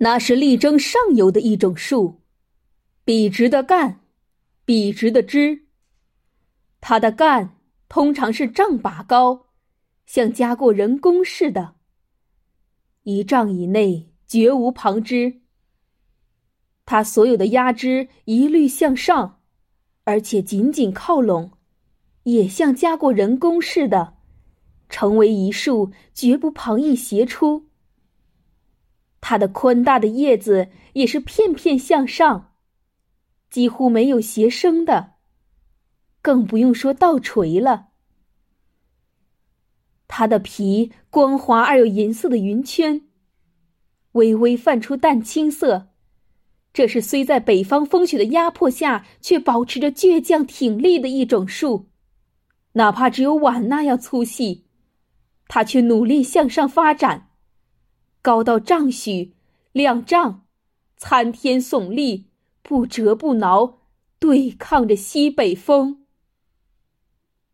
那是力争上游的一种树，笔直的干，笔直的枝。它的干通常是丈把高，像加过人工似的，1丈以内绝无旁枝。它所有的压枝一律向上，而且紧紧靠拢，也像加过人工似的，成为一束，绝不旁逸斜出。它的宽大的叶子也是片片向上，几乎没有斜生的，更不用说倒垂了。它的皮光滑而有银色的云圈，微微泛出淡青色，这是虽在北方风雪的压迫下，却保持着倔强挺立的一种树。哪怕只有碗那样粗细，它却努力向上发展，高到丈许、2丈，参天耸立，不折不挠，对抗着西北风。